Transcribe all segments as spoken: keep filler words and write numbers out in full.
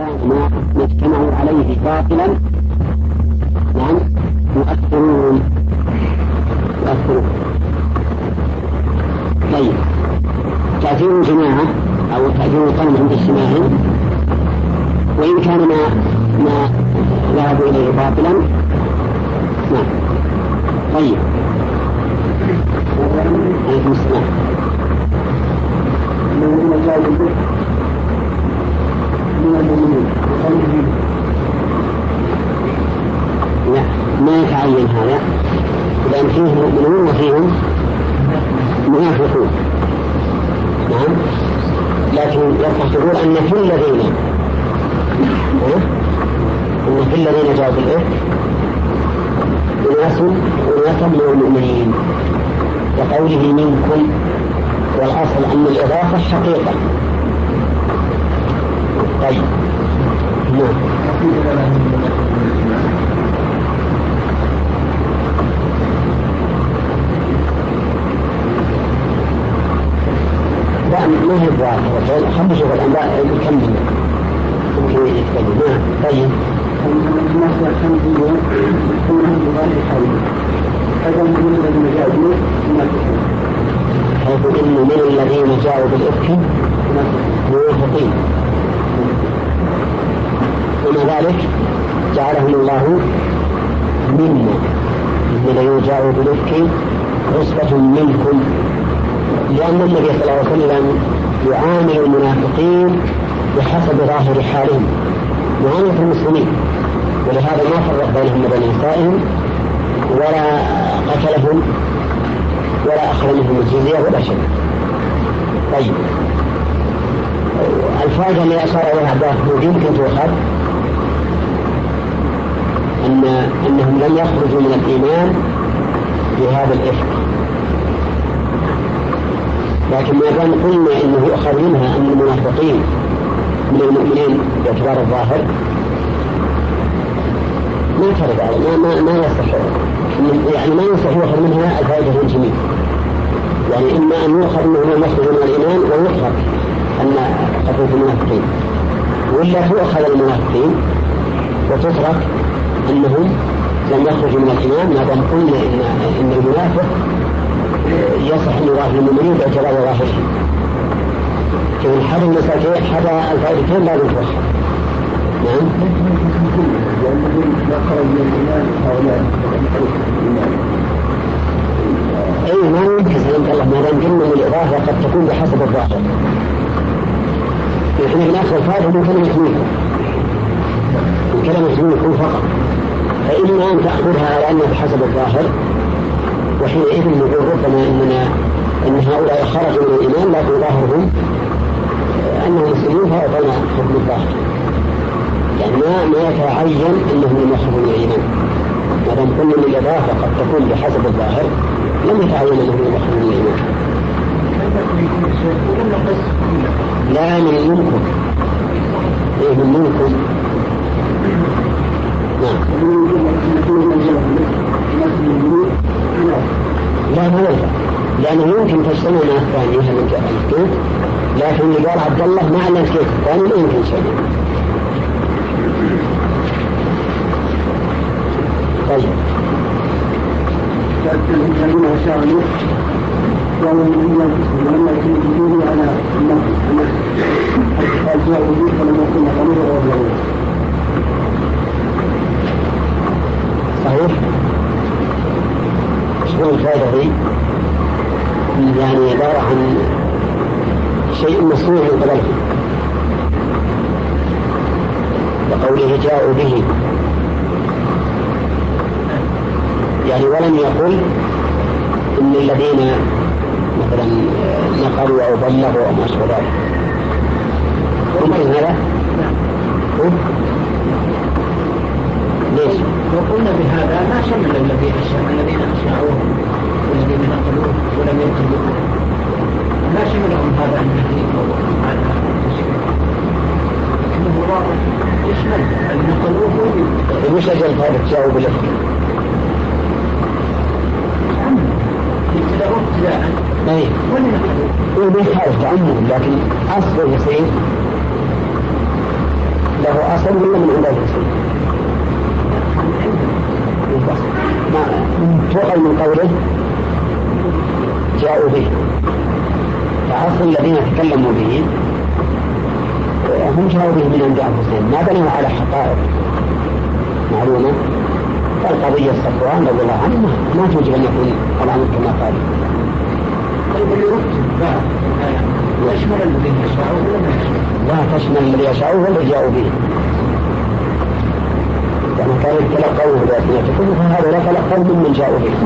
كان ما اجتمعوا عليه باطلا نعم يؤثرون يؤثرون. طيب تأثير جماعة أو تأثير القوم عند اجتماعهم وإن كان ما ما ذهبوا إليه باطلا نعم. طيب عليكم السلام. لا ما يتعين هذا لأن فيهم مؤمنون وفيهم منافقون نعم. لكن يقول أن في الذين أن في الذين جاءوا بالإفك أناس أناسا من المؤمنين وقوله منكم والأصل أن الإضافة حقيقة. طيب نعم. لا ما هي الظاهرة خلنا نشوف الأنباء نكمل ممكن يتكلم. نعم. طيب حيث إن من الذين جاءوا بالإفك منافقين ومع ذلك جعلهم الله منا الذين جاءوا بالإفك عصبة منكم لأن النبي صلى الله عليه وسلم يعامل المنافقين بحسب ظاهر حالهم معاملة المسلمين ولهذا ما فرق بينهم وبين نسائهم ولا قتلهم ولا أخذ منهم الجزية ولا شيء. طيب الفائدة اللي أشار إليها عباس يمكن تؤخذ أن أنهم لم يخرجوا من الإيمان بهذا الإفك لكن ما دام قلنا أنه يؤخذ منها أن المنافقين من المؤمنين باعتبار الظاهر ما فرق على ما ما ما يصح يعني ما يصح يؤخذ منها الفائدة الجميع يعني إما أن يؤخذ منها المخرج من الإيمان ويترك أن قتل المنافقين ولا تؤخذ المنافقين وتترك أنهم لم يخرجوا من الإيمان ما دام قلنا إن إن المنافق يصح أن يراه المؤمنين باعتبار ظاهره. كان حدا المساكين حدا الفائدتين لا يتوخى. نعم. أي ما يمكن سلامة الله ما دام قلنا من الإضافة قد تكون بحسب الظاهر. إحنا بنأخذ الفائدة من كلمة منكم من كلمة منكم فقط فإما أن تأخذها على أنها بحسب الظاهر وحينئذ نقول ربما إننا إن هؤلاء خرجوا من الإيمان لكن ظاهرهم أنهم مسلمون فأعطينا حكم الظاهر يعني ما ما يتعين أنهم لم يخرجوا من الإيمان ما دام كل من الإضافة قد تكون بحسب الظاهر لم يتعين أنهم لم يخرجوا من الإيمان. لا من منكم إيه من منكم نعم. لا ما ينفع لأنه يمكن تجتمع مع الثاني هل من الكيف لكن اللي قال عبد الله مع أن الكيف الثاني لا يمكن شيء. طيب الذين أشاروا ومن الذين لما يكون على النفس الجاء به فلم يكن قليلا ولا صحيح. شو الفائدة هي؟ يعني عبارة عن شيء مصنوع من قبله وقوله جاءوا به يعني ولم يقل إن الذين مثلا نقلوا أو بلغوا أو ما أشبه ذلك ممكن هذا؟ ليش؟ وقلنا بهذا ما شمل الذين الذين أشاعوه والذين نقلوه ولم ينقلوه ما شملهم هذا الذي على لكنه واضح يشمل النقلوه وش أجل الفارق جاءوا بالإفك؟ ابتدأوا ابتداء ايه وما يحارب تعمل لكن أصل يصير له الحسن ولا من عند الحسن؟ ما تؤخذ من قوله جاءوا به، فأصل الذين تكلموا به هم جاءوا به من عند الحسين، ما بنوا على حقائق معلومة. فالقضية صفوان رضي الله عنه ما توجب أن يكون الأمر كما قال. يشمل الذين يشاءون ولا ما يشاءون؟ لا تشمل الذي يشاءون والذي جاءوا به، يعني كانوا يتلقوه بأسمائتكم فهذا تلقوا من من جاءوا به.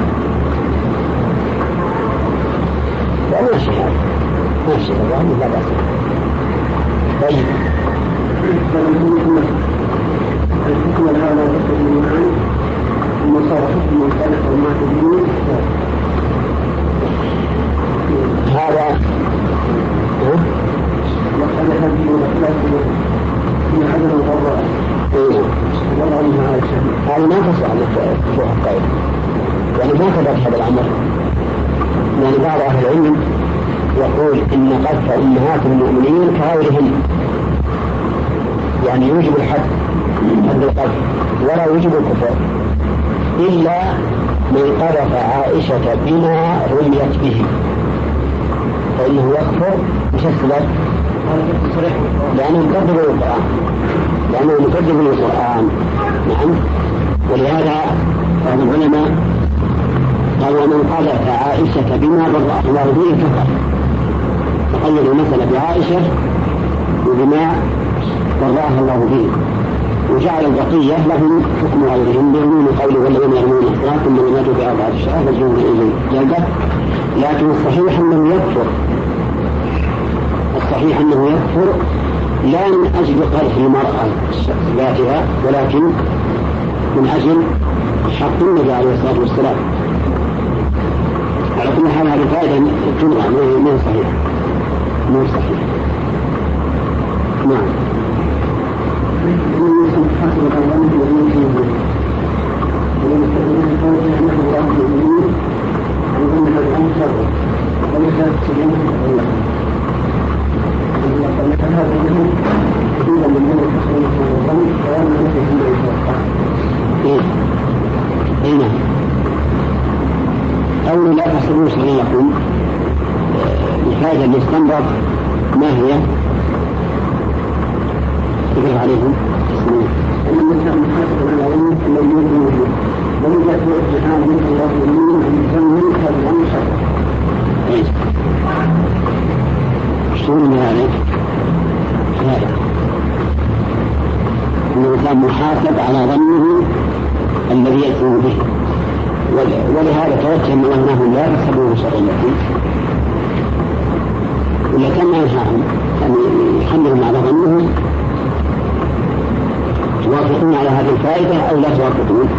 لا ماشي هذا ماشي الله لا بأس. طيب الحكم هذا يقول عنه ثم صار حكم مختلف وما تدين هذا وقد هذه الأخلاق من عدم الضراء وضع منها على الشهيد. هذه ما تصلح لفتوح القائد، يعني ما كذلك هذا الأمر. يعني بعض أهل العلم يقول إن قذف أمهات المؤمنين كغيرهن، يعني يوجب الحد حد القذف ولا يوجب الكفر، إلا من قذف عائشة بما رميت به فإنه يكفر. مش السبب؟ لأنه يكذب القرآن، لأنه يكذب القرآن. نعم. ولهذا بعض العلماء قالوا من قذف عائشة بما برأ الله به كفر، تقيد المسألة بعائشة وبما برأها الله به، وجعل البقية لهم حكم غيرهم بعموم قوله والذين يرمون المحصنات ثم لم يأتوا بأربعة شهور فاجلدوهم إليه جلدة. لكن الصحيح أنه يكفر، الصحيح أنه يكفر لا من أجل قذف المرأة ذاتها، ولكن من أجل حق النبي عليه الصلاة والسلام. على كل حال هذه فائدة تنغى من صحيح من صحيح. نعم. إيه نعم. أولا لا تحسبوا صغيركم، الفائدة اللي استنبط ما هي؟ تقرأ عليهم شلون هذا؟ هذا الإنسان محاسب على ظنه الذي يأتيه به، ولهذا توجه من أنهم لا يحسبوه شرعيا، ولا كان ينهاهم أن يحملهم على ظنهم. توافقون على هذه الفائدة أو لا توافقون؟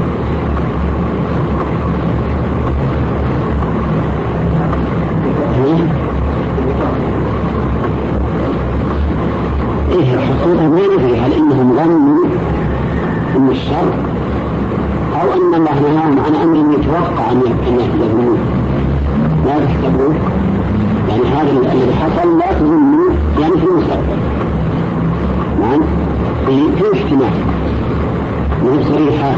إيه الحقيقة ما ندري هل إنهم ظنوا أن الشر أو أن الله نهاهم عن أمر يتوقع أن يكذبون. لا تحسبوه، يعني هذا الذي حصل لا تظنوا، يعني في المستقبل. نعم. في احتمال من صريحة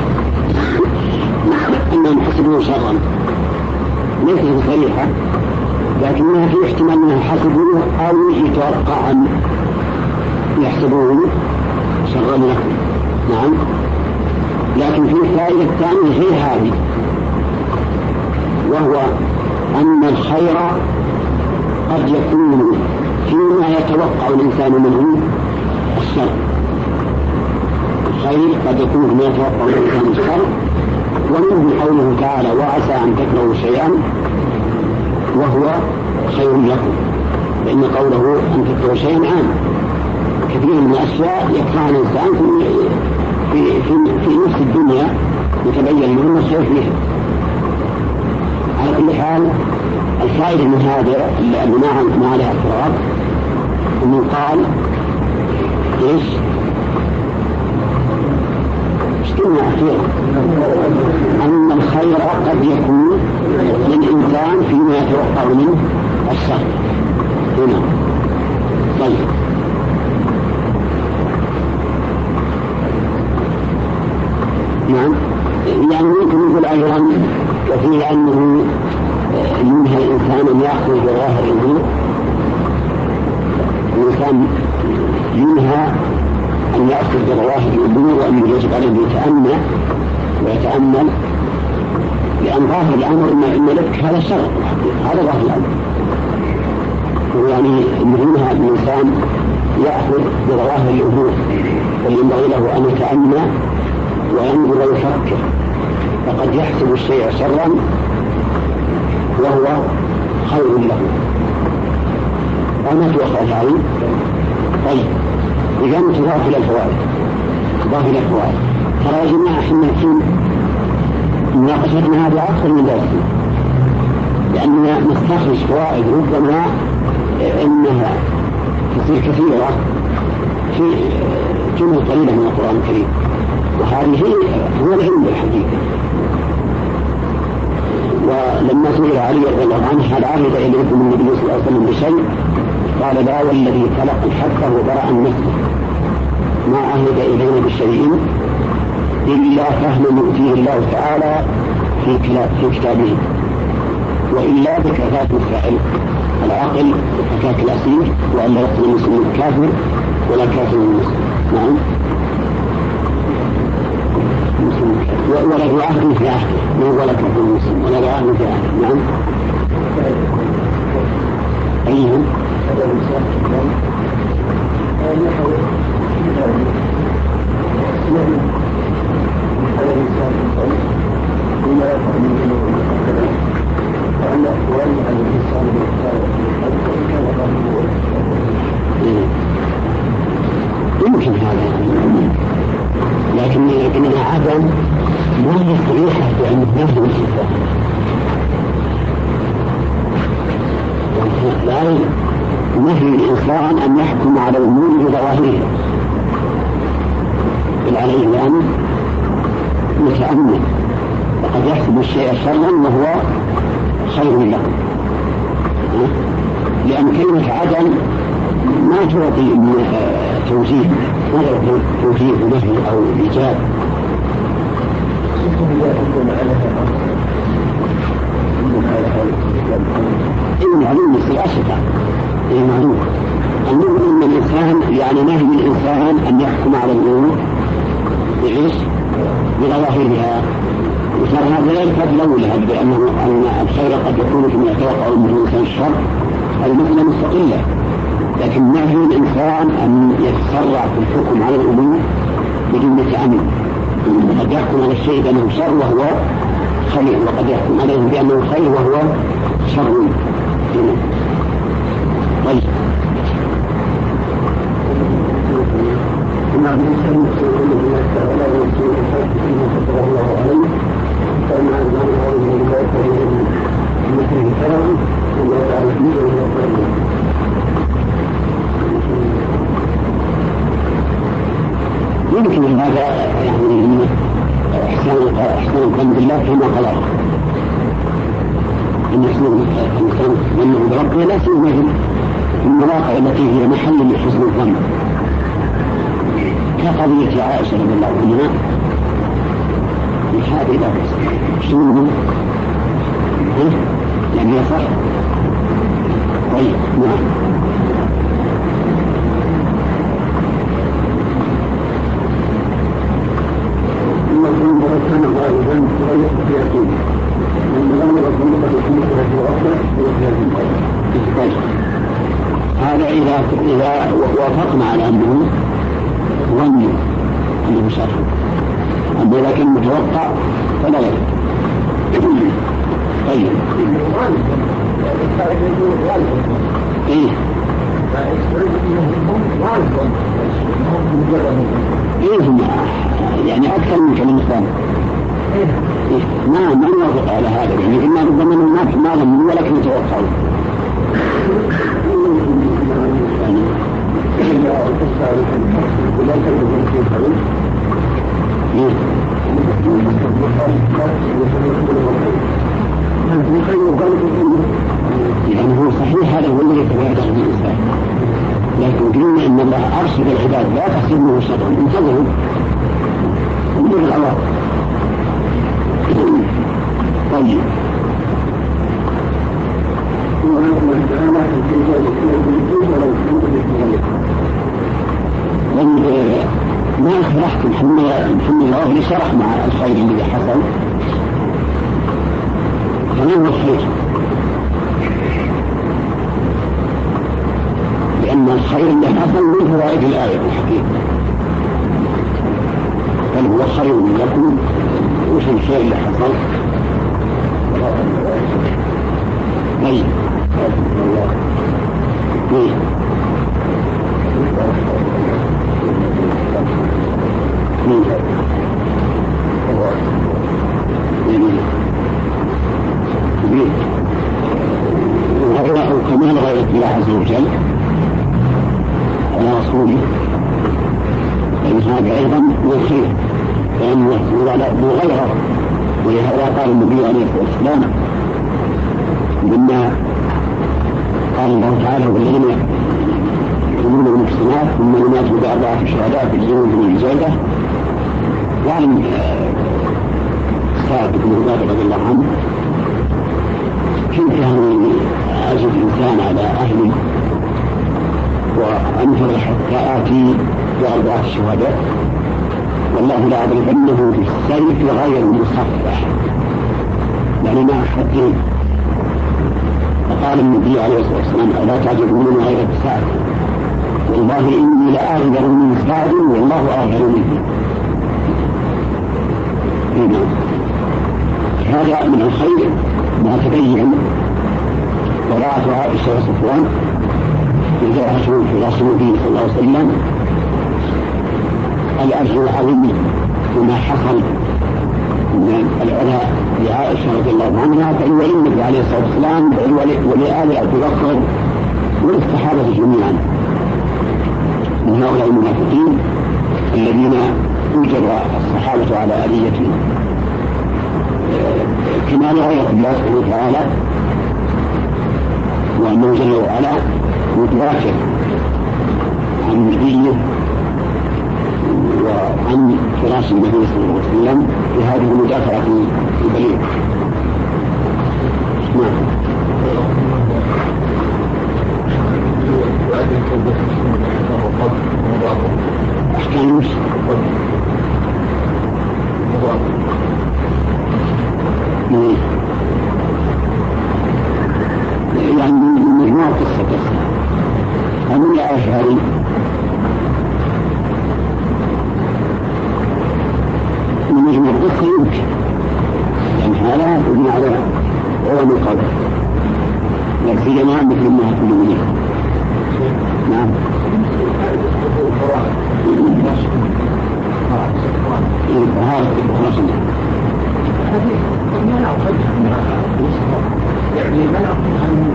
أنهم حسبوه شرا، ليس صريحة لكنها في احتمال أنهم حسبوه أو يتوقع أن يحسبوه شرا لكم. نعم. لكن في فائدة ثانية غير هذه، وهو أن الخير قد يكون فيما يتوقع الإنسان منه الشر. الخير قد يكون فيما يتوقع الإنسان الشر، ومنه قوله تعالى وعسى أن تكرهوا شيئا وهو خير لكم، لأن قوله أن تكرهوا شيئا عام. كثير من الأشياء يكرهها الإنسان في, في, في نفس الدنيا يتبين له الخير فيها. على كل حال الفائدة من هذا اللي ما عليها اعتراض أنه قال إيش؟ اشترنا أخيرا أن الخير قد يكون للإنسان فيما يتوقع منه الشر. هنا طيب نعم. يعني ممكن نقول أيضا وفيه أنه منها الإنسان أن يأخذ بظاهر الأمور. الإنسان منها أن يأخذ بظواهر الأمور وأن يجب عليه يتأمل ويتأمل، لأن ظاهر الأمر إن لك هذا شر، هذا ظاهر الأمر. يعني منها الإنسان يأخذ بظواهر الأمور، وينبغي له أن يتأمل وينظر ويفكر، فقد يحسب الشيء شرا وهو خير له. أنا توقع عليه. طيب إذا تضاف إلى الفوائد تضاف إلى الفوائد ترى يا جماعة احنا في مناقشتنا هذا أكثر من درس، لأننا نستخرج فوائد ربما إنها تصير كثيرة في جمل قليلة من القرآن الكريم، وهذه هو العلم الحقيقي. ولما سئل علي رضي الله عنه هل عهد إليكم النبي صلى الله عليه وسلم بشيء؟ قال لا، والذي خلق الحق وبرأ نفسه ما عهد إلينا بشيء إلا فهم يؤتيه الله تعالى في في كتابه، وإلا بكفاة الفاعل العقل وكفاة الأسير، وأن لا يقتل المسلم الكافر ولا كافر المسلم. نعم. ولا ذو عهد في عهد ولا كافر المسلم ولا ذو عهد في عهد. نعم. أيهم يمكن هذا، لكن لكننا عدم ما هي صريحة بأن نهي الإنسان، لا نهي الإنسان أن يحكم على الأمور بظواهرها، بل عليه الآن يتأمل، وقد يحسب الشيء شرا وهو خير له، لأن كلمة عدم ما تعطي توجيه، ما تعطي توجيه نهي أو إيجاب. إن معلوم يصير أشفع، إن معلوم أنه إن الإنسان يعني نهي الإنسان أن يحكم على الأمور بعيش بظواهرها، وصار هذا لا يكاد لولها بأنه أن الخير قد يكون كما يتوقع من الإنسان الشر، هذه مسألة مستقلة. لكن نهي الإنسان أن يتسرع في الحكم على الأمور بدون تأمل، قد يحكم على الشيء بأنه شر وهو خير، وقد يحكم عليه بأنه خير وهو شر. طيب إنه الإنسان يسوء الله تعالى ويسوء فيه فطر الله عليه، فإن عزم الله لله فإن مثله كرم الله تعالى فيه وهو خير. يمكن هذا يعني إحسان إحسان الظن بالله فيما خلق، أن يحسن الإنسان ظنه بربه لا سيما في المواقع التي هي محل لحسن الظن، كقضية عائشة رضي الله عنها بهذه الأمر شنو يعني صح. طيب نعم. إنه كان غالبا وليس في يقين من غالب الظلمة يكون في الأفضل وفي هذا إذا إذا وافقنا على أنه ظن أنه شر، أما إذا كان متوقع فلا يرد. طيب إيه إيه هم يعني أكثر من كلمة ثانية. إيه ما ما نوافق على هذا، يعني إما ربما ما ما ظنوا ولكن يتوقعوا. يعني هو صحيح هذا هو الذي يتبعه الإنسان، لكن قلنا إن الله أرشد العباد لا تحسبه شرا، انتظروا انظروا العواقب. طيب ما أشرحت الحمد لله اللي شرح مع الخير الذي حصل فما هو الخير؟ لأن الخير اللي حصل من فوائد الآية الحقيقة، بل هو خير لكم. وش الشيء اللي حصل؟ طيب طيب وكمال غيرة الله عز وجل على رسوله، فإن هذا أيضا من خير، لأنه غيره. ولهذا قال النبي عليه الصلاة والسلام مما قال الله تعالى والذين يؤمنون بالمحسنات ثم لم يأتوا بأربعة شهادات بالجنود من الجلدة. وعن سعد بن عبادة رضي الله عنه كيف يعني أجد إنسان على أهلي وأنظر حتى آتي بأربعة شهادات والله لا أضربنه بالسيف غير مصفح، يعني ما أحدين. فقال النبي عليه الصلاة والسلام ألا تعجبون من غير سعد؟ والله إني لأغدر من سعد والله أغدر منه. هذا من الخير ما تبين وراءة عائشة وصفوان إذا أشعروا في رسول الله صلى الله عليه وسلم الأجر العظيم وما حصل من العلاء لعائشة رضي الله عنها بل وللنبي عليه الصلاة والسلام بل ولآل أبي بكر وللصحابة جميعا من هؤلاء المنافقين الذين أوجب الصحابة على آليتهم كمال غيرة الله سبحانه وتعالى، وأنه جل وعلا متواكب عن نبيه وعن فراش النبي صلى الله عليه وسلم في هذه المدافعة البليغة. نعم. أحكام المسلم يعني من مجموعة قصة قصة ومن الأشهر من مجموعة قصة يمكن يعني هذا يبنى على علم القدر لكن في جماعة مثل أمهات المؤمنين. نعم. هذا يعني ما نقول عن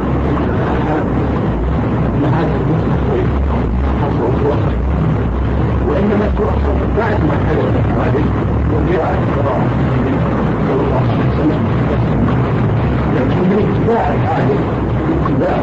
هذا المستقبل حصل وصل وإنما توصل بعد ما حدث هذا وجاء القرآن صلى الله عليه وسلم لكن من اتباع هذا اتباع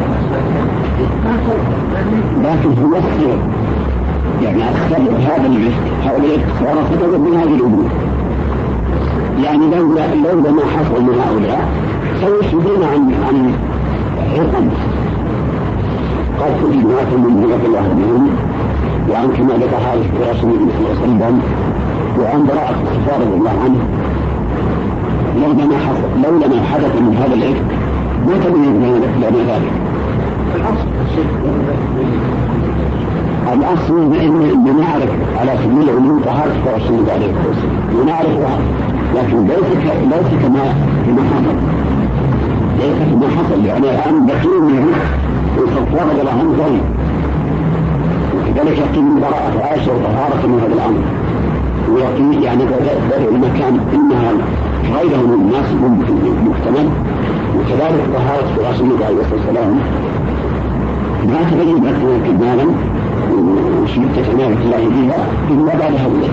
لكن هو الخير يعني الخير هذا الرزق هؤلاء الكفار فتجد من هذه الأمور يعني لولا لولا ما حصل من هؤلاء سيشهدون عن عن عقم قد تجدوا من هذا الله منهم وعن كما ذكر هذا في رسول الله صلى الله عليه وسلم وعن براءة الكفار رضي الله عنه. لولا ما حصل لولا ما حدث من هذا العقم ما تبين لنا ذلك. الأصل أن نعرف على سبيل العلوم طهارة رسول الله عليه وسلم ونعرفها لكن ليس ليس كما كما حصل ليس كما حصل يعني الآن بكير منه وصفوان رضي الله عنه ظلم وكذلك يقين من براءة عائشة وطهارة من هذا الأمر ويقين يعني بدأ المكان إنها غيره من الناس محتمل وكذلك طهارة رسول الله عليه والسلام ما تبين لكنا كمالا وشدة عناية الله بها إلا بعد هؤلاء.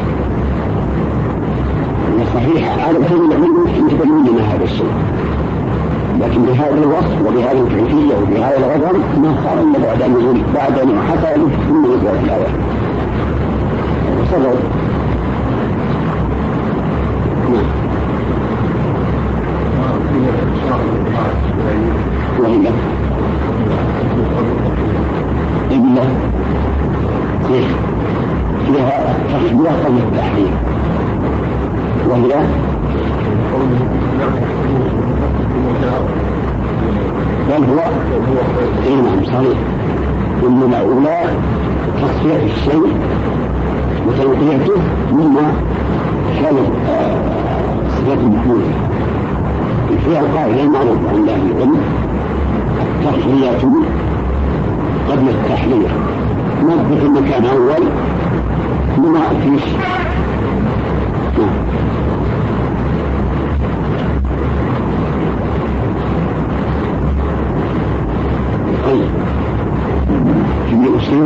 صحيح هذا الحين العلم يتبين لنا هذا الشيء لكن بهذا الوصف وبهذه الكيفية وبهذا الغضب ما صار إلا بعد أن يقول بعد أن حصل ثم يزال الآية وصدر. نعم. بلا قول التحريم، وهي بل هو إيمان صحيح، إن الأولى تصفية الشيء وتوقيته مما كانت صفة محمودة. فيها القاعدة المعروف عند أهل العلم: التحلية قبل التحلية، نظف المكان أول لما فيش. طيب في أسلوب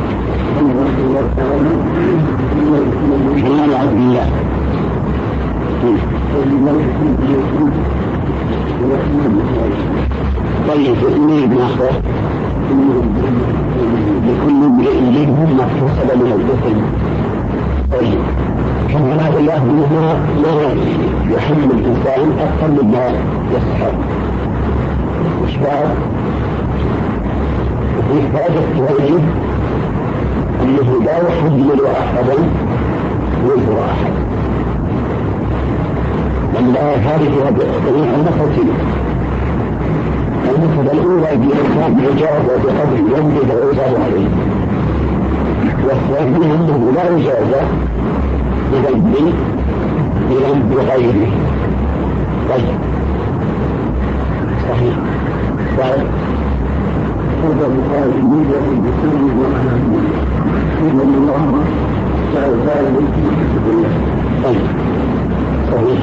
كلام عبد الله. طيب نريد ناخذ لكل امرئ منهم ما اكتسب من الإثم. طيب كما هذا الله ما ما يحمل الإنسان أكثر مما يستحق. وش بعد؟ وفي فائدة التوحيد أنه لا يحمل أحدا ويجبر أحد، بل لا يخالف جميع المفاتيح. المثل الأولى بإنسان بإجازة بقدر ينبذ العزاب عليه، والثانية أنه لا إجازة بذنب بذنب غيره. طيب صحيح. بعد هذا المقال يوجد بسر ومعنى إن الله تعالى ذلك بالله. طيب صحيح.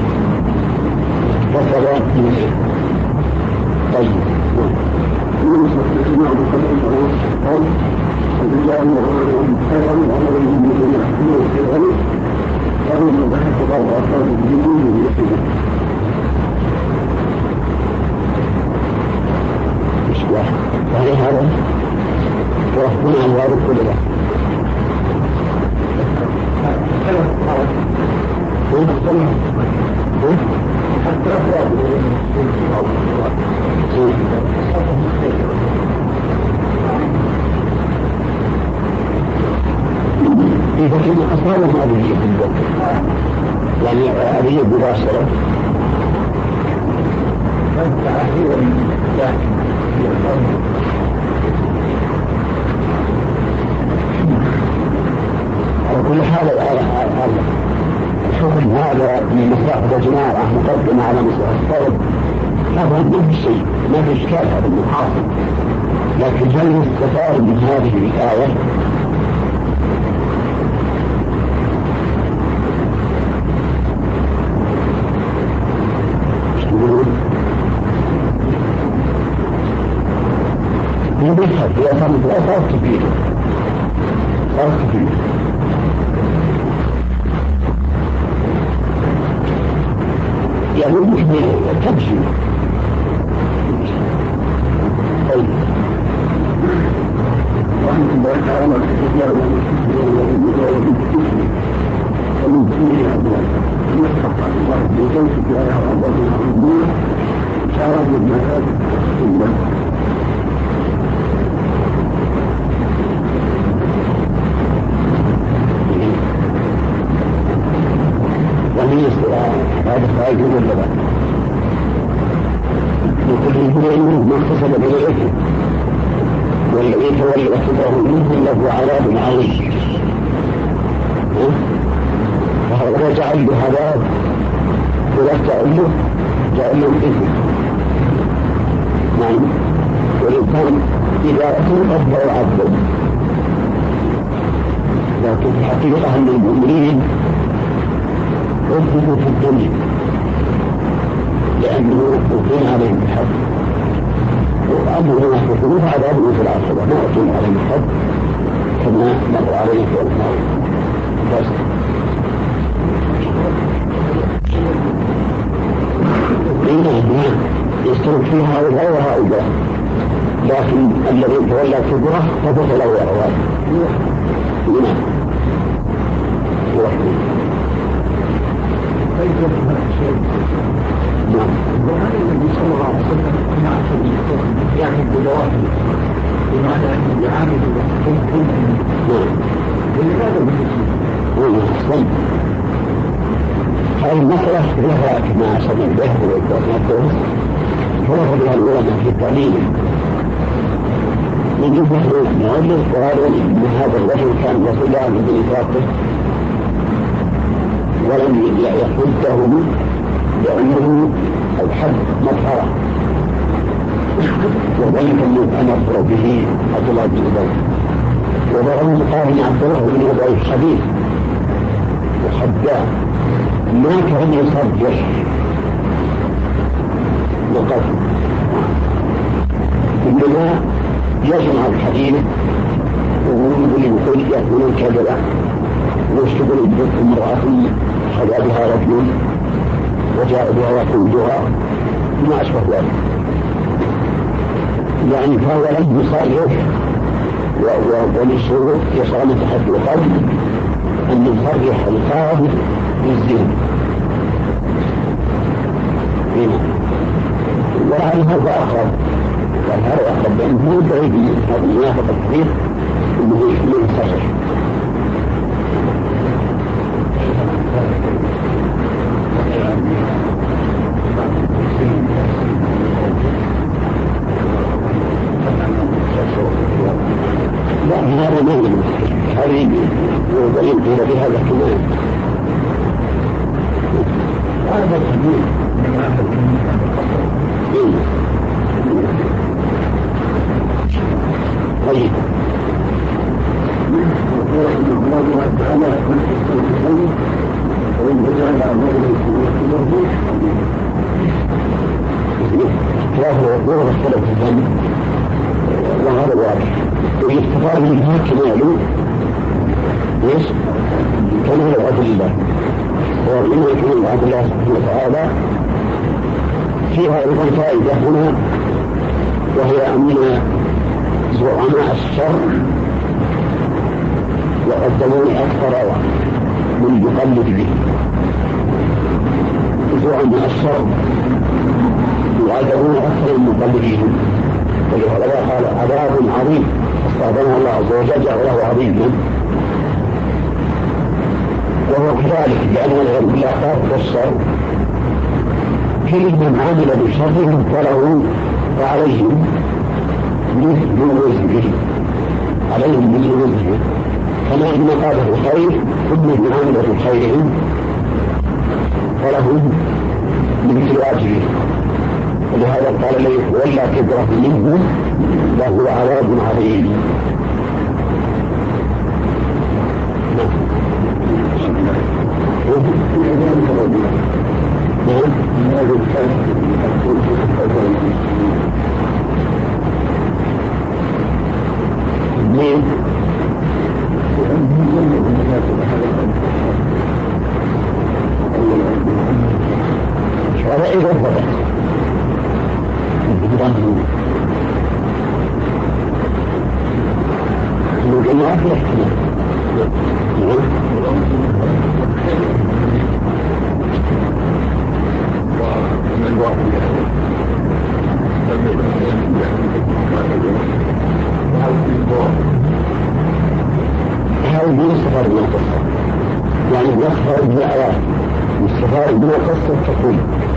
وصلاة مسلم. طيب يوسف يسمع بقدر قال الرجال والرجال خيرا وعمر المؤمنين يحكمون في الغني قالوا من ذهب الله وأصاب الجنون يحكمون. وهي هذا ورحمنا الله رب كل ذلك. إذا كان أصابهم أبيه بالضبط، يعني أبيه مباشرة على كل حال الحكم هذا من مصلحة الجماعة مقدمة على مصلحة الطالب، هذا ما في شيء، ما في إشكال هذا المحاصل. لكن هل يستفاد من هذه الآية؟ هي بالحق هي صارت لا صارت كبيرة صارت كبيرة. يعني ممكن تمشي. طيب رحمة الله تعالى الإسلام ومن فيه أبواب يفتح الله بجوز في آية الله العظيم شعر ابن هذا الله. هذا فائدة ولا لا؟ وكل يقول إنه ما اقتصد بالإثم والذي تولى كبره منه له عذاب عظيم. فهذا جعل له عذاب ولا جعل له جعل له إثم. نعم. والإنسان إذا أثم أفضل عبده، لكن في حقيقة أن المؤمنين عذبوا في الدنيا لأنه أقيم عليهم الحد، وأمرنا يحكمون عذابهم في الآخرة ما أقيم عليهم الحد كما مر عليه في الماضي. بس إنه يستوي فيها هؤلاء وهؤلاء، لكن الذي تولى كبره فبطل له رواه. نعم. كيف يفهم الشيء؟ نعم. وهذا النبي صلى الله عليه وسلم قناع يعني بجوابه بمعنى أنه يعامل كل كل. نعم. ولماذا بالنسبة؟ الفم. هذه المسألة لها كما أشرنا إليه والدرس فرق بها العلماء في التعليم من جملة المؤلف وقالوا إن هذا الرجل كان رسولا من بني فاطمة ولم يحده لأنه الحد مطهرة وذلك أن يغفر به عبد الله بن أبي وضعهم قال إن عبد الله بن أبي حديث وحداه ما كان يصرح وقف إنما يجمع الحديث ويقول يقول يأكلون كذبا ويشتغل امرأة حدا بها رجل وجاء بها وقودها ما أشبه ذلك يعني فهو لم يصرح ولشروط يصال تحت القلب أن يصرح القاضي بالزنا وعلى هذا أقرب وهذا أقرب لأنه هو بعيد من هذا المنافق الكبير أنه يصرح لا هذا ما يمكن هذا يمكن بهذا كمان هذا الحديث من أحد طيب اختلاف الوضوء واختلاف الذنب وهذا واضح ويستفاد من هذا كماله ليش؟ كمال عدل الله وإنه كمال عدل الله سبحانه وتعالى فيها أيضا فائدة هنا وهي أن زعماء الشر يقدمون أكثر من يقلد به زعماء الشر يعذبون أكثر من مقلدين ولهذا قال عذاب عظيم استعظمه الله عز وجل جعله عظيما وهو كذلك لأن العلم بالله خاف والشر كل من عمل بشرهم فله فعليهم من وزنه عليهم من وزنه كما إن قاله الخير كل من عمل بخيرهم فله مثل أجره ولهذا قال لي ولا كبره منه له عذاب عظيم. اثنين شرائع الضبط ممكن ما في احتمال هذا يستفاد من القصة يعني يستفاد من الآيات يستفاد من القصة التقويم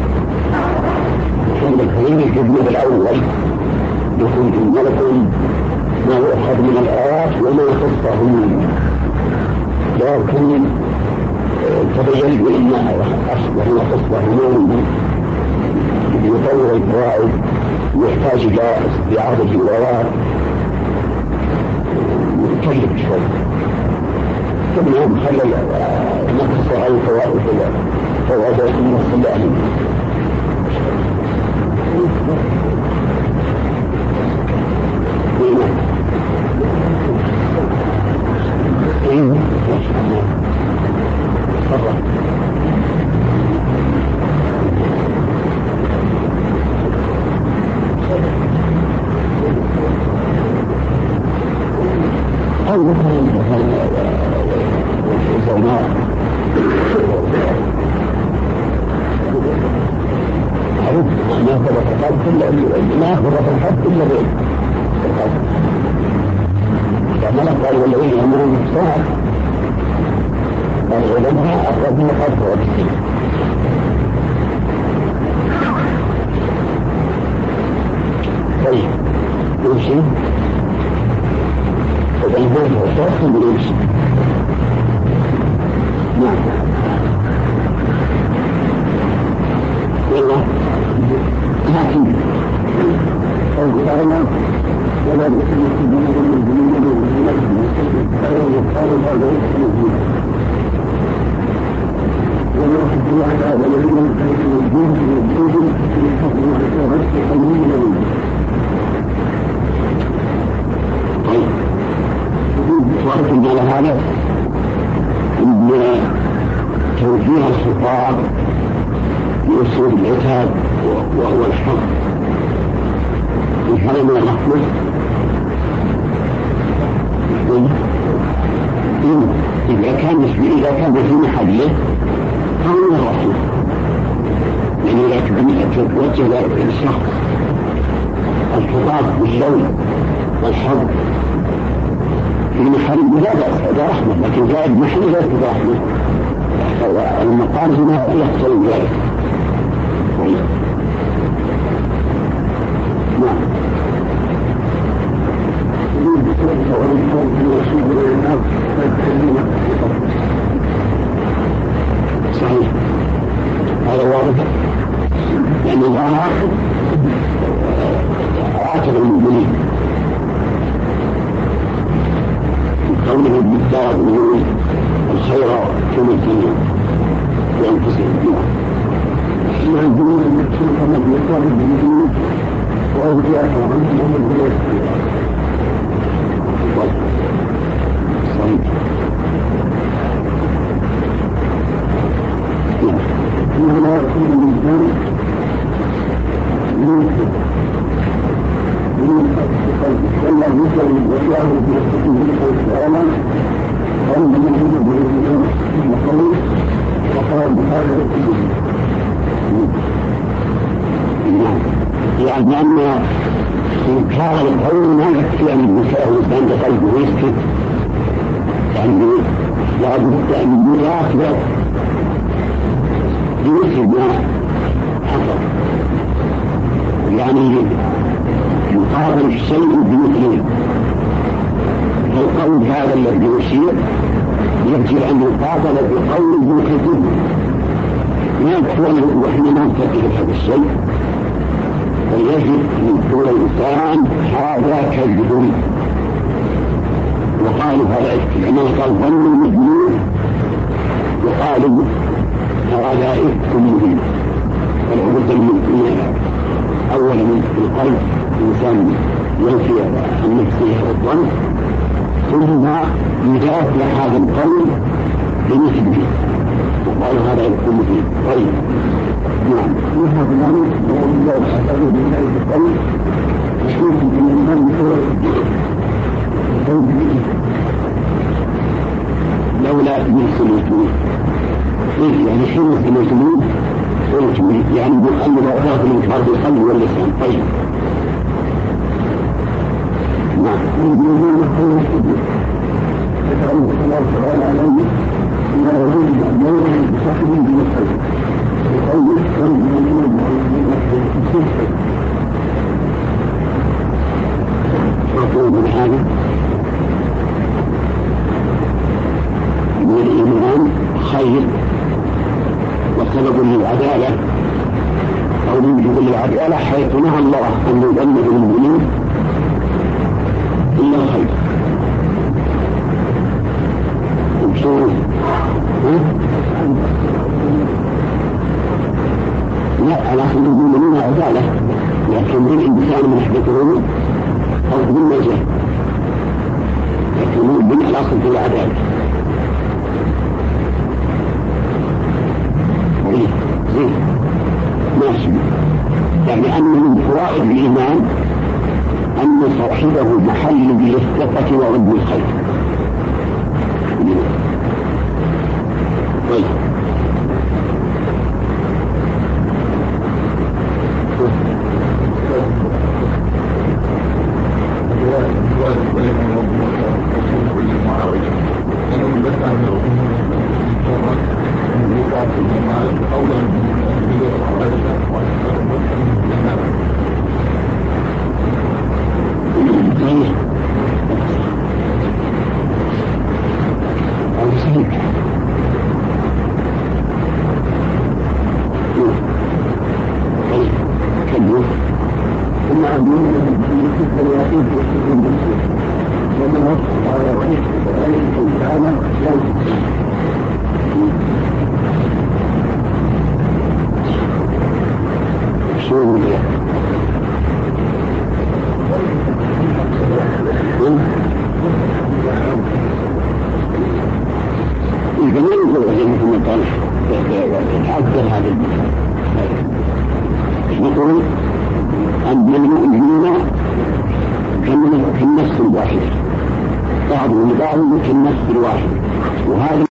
محمد الكريم الجبنة الأول يكون ملك ما يؤخذ من الآيات وما يخصه منه لكن تبين بأن أصبح قصة منه يطور الفوائد يحتاج إلى استعادة الروايات يكلف شوي ثم يوم خلى نقص على الفوائد فوائد النص الأهلي ايه تفضل او مثلا مثلا الزوماء معروف ما ثبت الحد الا ما ثبت الحد الا بالحد فملك قال والذين يأمرون بالصلاة قال العلماء أفردها قد هو بالسنة. طيب يمشي وبالبوت وصوص يمشي. نعم والله لكن أولا ولا طيب وقت على هذا ان توجيه الخطاب باسلوب العتاب وهو الحق في هذا من الرحمه إذا كان إذا كان في محله فهو من الرحمة، يعني إذا توجه للشخص الخطاب باللون والحب في محل لا بأس هذا رحمة، لكن جاء بمحل لا يكون رحمة. المقام هنا يحصل ذلك. نعم صحيح هذا واضح، لأن الله عاتب المؤمنين قوله بالدار من الخير في الدنيا بأنفسهم. ما عندنا المكتوب كما يقال بالدين وأوجاء عنهم البلاد. صحيح إنه لا يكون الإنسان يمكن ولا يمكن وجهه بنفسه السلام أو من يجب بالإنسان المقوي وقال بهذا الدين. يعني أن إنكار القول ما يكفي أن النساء الإنسان بقلبه يسكت، يعني لا بد أن يراقب بمثل ما حصل، يعني يقابل الشيء بمثله. فالقول هذا الذي يشير يجب أن يقابل بقول بمثله، ما يكفي وإحنا ما نفكر هذا الشيء، فيجب أن يقول الإنسان هذا كذب. وقالوا هذا العلماء قال ظن المجنون، وقالوا هذا إفك مبين. فالعبد المؤمن أولا من القلب الإنسان ينفي عن نفسه الظن، ثم يدافع هذا القول بمثله، وقالوا هذا إفك مبين. طيب نعم يذهب الأمر والله أعتقد بهذا القول يشوف من المال لولا يرسلون يعني حين يرسلون يعني بالقلب وأضاف الإنكار بالقلب واللسان. طيب نعم يقولون هو يتعلم الله تعالى عليه إن الرجل يوم بصاحبه بمسعود يقول يسكن من المؤمنين من هذا من الإيمان خير وسبب للعدالة أو موجب للعدالة، حيث نهى الله أن يذم المؤمنين إلا الخير. وشوف لا على خير المؤمنين عدالة، لكن بالإنسان من حدثه أو بالنجاة، لكن من الأصل في العدالة. زين ماشي، يعني أن من فوائد الإيمان أن صاحبه محل للثقة ورد الخير. طيب ولكن ربنا يتعذر هذا يقول أن المؤمنين كالنفس الواحد، بعضهم لبعض كالنفس الواحد، وهذا